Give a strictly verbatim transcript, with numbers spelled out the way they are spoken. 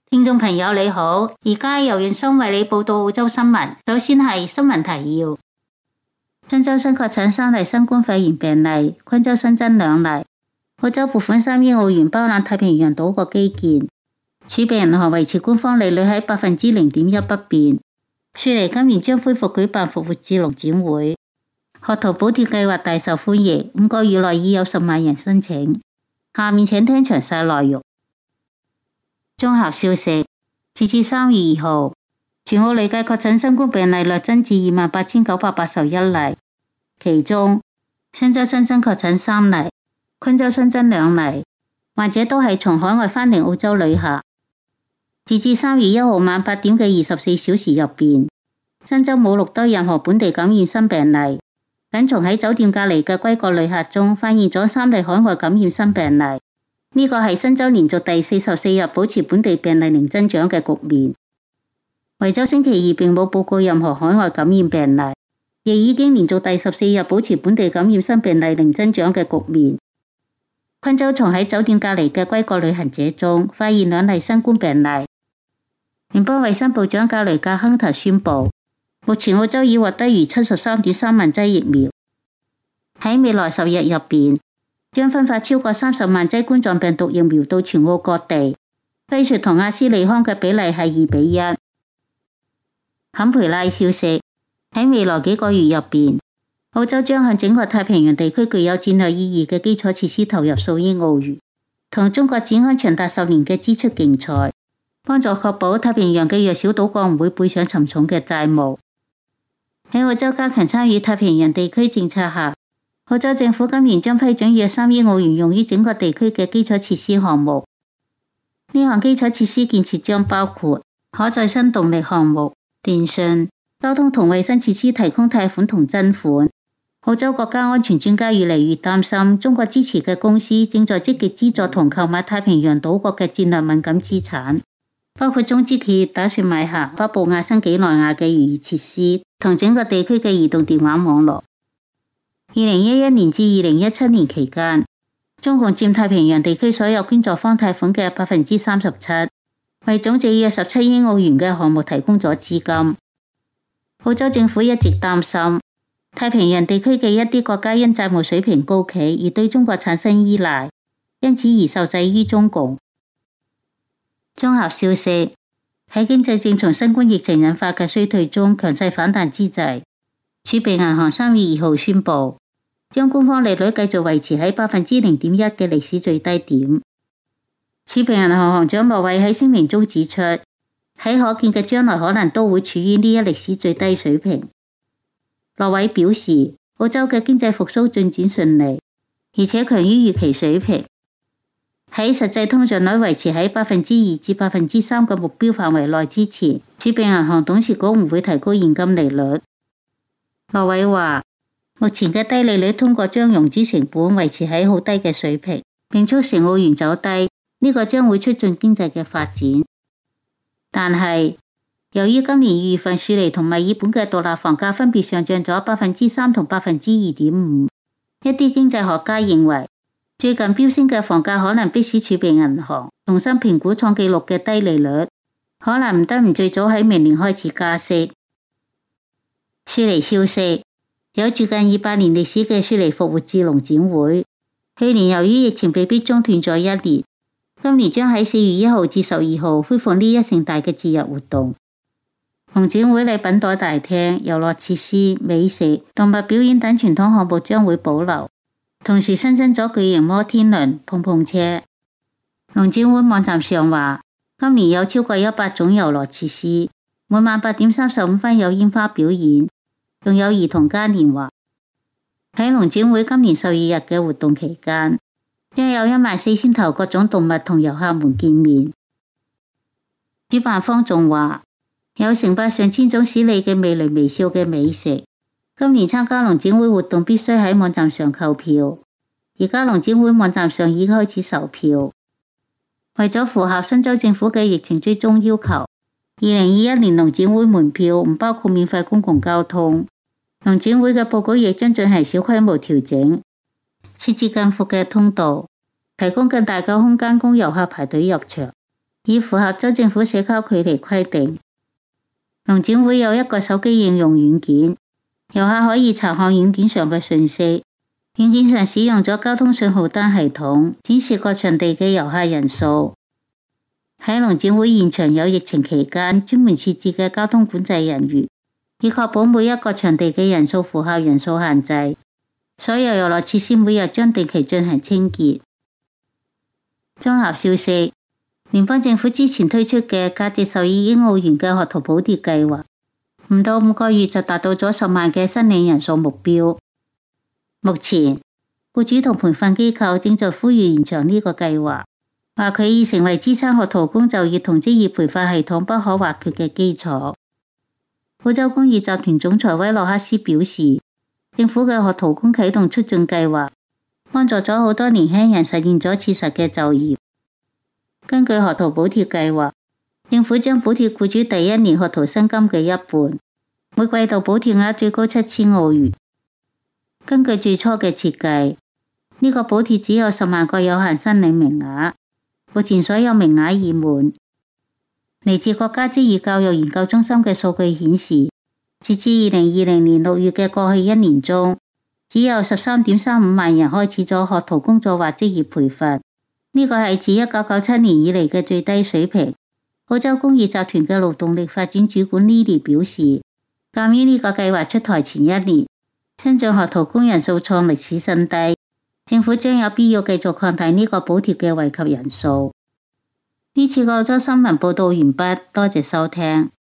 聽眾朋友你好，而家由袁生為你報道澳洲新聞。首先係新聞提要：新州新確診三例新冠肺炎病例，昆州新增兩例。澳洲撥款三億澳元包攬太平洋島國基建。儲備銀行維持官方利率喺百分之零點一不變。雪梨今年將恢復舉辦復活節農展會。學徒補貼計劃大受歡迎，五個月內已有十萬人申請。下面請聽詳細內容。綜合消息，截至三月二號，全澳累計確診新冠病例略增至二萬八千九百八十一例，其中新州新增確診三例，昆州新增兩例，患者都係從海外返嚟澳洲旅客。截至三月一號晚八點嘅二十四小時入邊，新州冇錄得任何本地感染新病例，僅從喺酒店隔離嘅歸國旅客中發現咗三例海外感染新病例。呢個係新州連續第四十四日保持本地病例零增長嘅局面。維州星期二並冇報告任何海外感染病例，亦已經連續第十四日保持本地感染新病例零增長嘅局面。昆州從喺酒店隔離嘅歸國旅行者中發現兩例新冠病例。聯邦衛生部長格雷格亨特宣布，目前澳洲已獲得逾七十三點三萬劑疫苗，喺未來十日入邊，將分發超過三十萬劑冠狀病毒疫苗到全澳各地。輝瑞同阿斯利康嘅比例係二比一。坎培拉消息，喺未來幾個月入邊，澳洲將向整個太平洋地區具有戰略意義嘅基礎設施投入數億澳元，同中國展開長達十年嘅支出競賽，幫助確保太平洋嘅弱小島國唔會背上沉重嘅債務。喺澳洲加強參與太平洋地區政策下，澳洲政府今年將批准約三億澳元用於整個地區嘅基礎設施項目。呢項基礎設施建設將包括可再生動力項目、電信、交通同衛生設施提供貸款同增款。澳洲國家安全專家越嚟越擔心，中國支持嘅公司正在積極資助同購買太平洋島國嘅戰略敏感資產，包括中資企業打算買下北部亞新幾內亞嘅漁業設施同整個地區嘅移動電話網絡。二零一一年至二零一七年期間，中共佔太平洋地區所有捐助方貸款嘅百分之三十七，為總值約十七億澳元嘅項目提供咗資金。澳洲政府一直擔心太平洋地區嘅一啲國家因債務水平高企而對中國產生依賴，因此而受制於中共。綜合消息，喺經濟正從新冠疫情引發嘅衰退中強勢反彈之際，儲備銀行三月二號宣布，將官方利率繼續維持喺百分之零點一嘅歷史最低點。儲備銀行行長莫偉喺聲明中指出，喺可見嘅將來可能都會處於呢一歷史最低水平。莫偉表示，澳洲嘅經濟復甦進展順利，而且強於預期水平。喺實際通脹率維持喺百分之二至百分之三嘅目標範圍內之前，儲備銀行董事局唔會提高現金利率。莫偉話，目前嘅低利率通過將融資成本維持喺好低嘅水平，並促成澳元走低，呢個將會促進經濟嘅發展。但係，由於今年二月份雪梨同墨爾本嘅獨立房價分別上漲咗百分之三同百分之二點五，一啲經濟學家認為，最近飆升嘅房價可能迫使儲備銀行重新評估創紀錄嘅低利率，可能唔得唔最早喺明年開始加息。雪梨消息，有住近二百年歷史嘅雪梨復活節農展會，去年由於疫情被迫中斷咗一年，今年將喺四月一號至十二號恢復呢一盛大嘅節日活動。農展會禮品袋大廳、遊樂設施、美食、動物表演等傳統項目將會保留。同時新增咗巨型摩天輪、碰碰車。農展會網站上話，今年有超過一百種遊樂設施，每晚八點三十五分有煙花表演，仲有兒童嘉年華。喺農展會今年十二日嘅活動期間，將有一萬四千頭各種動物同遊客們見面。主辦方仲話，有成百上千種使你嘅味蕾微笑嘅美食。今年參加農展會活動必須喺網站上購票，而家農展會網站上已經開始售票。為咗符合新州政府嘅疫情追蹤要求，二零二一年農展會門票唔包括免費公共交通。農展會嘅佈局亦將進行小規模調整，設置更闊嘅通道，提供更大嘅空間供遊客排隊入場。 以符合州政府社交距離規定。農展會有一個手機應用軟件，遊客可以查看軟件上嘅訊息。軟件上使用咗交通信號燈系統，展示各場地嘅遊客人數。喺農展會現場有疫情期間專門設置嘅交通管制人員，以確保每一個場地嘅人數符合人數限制。所有遊樂設施每日將定期進行清潔。綜合消息，聯邦政府之前推出嘅價值十二億澳元嘅學徒補貼計劃，唔到五個月就達到咗十萬嘅申領人數目標。目前，僱主同培訓機構正在呼籲延長呢個計劃，話佢已成為支撐學徒工就業同職業培訓系統不可或缺嘅基礎。澳洲工業集團總裁威洛克斯表示，政府嘅學徒工啟動促進計劃，幫助咗好多年輕人實現咗切實嘅就業。根據學徒補貼計劃，政府將補貼僱主第一年學徒薪金嘅一半，每季度補貼額最高七千澳元。根據最初嘅設計，呢個補貼只有十萬個有限申領名額，目前所有名額已滿。嚟自國家職業教育研究中心嘅數據顯示，截至二零二零年六月嘅過去一年中，只有十三點三五萬人開始咗學徒工作或職業培訓，呢個係自一九九七年以嚟嘅最低水平。澳洲工業集團嘅勞動力發展主管 Lily 表示，鑑於呢個計劃出台前一年，新進學徒工人數創歷史新低，政府將有必要繼續擴大呢個補貼嘅惠及人數。呢次澳洲新聞報道完畢，多謝收聽。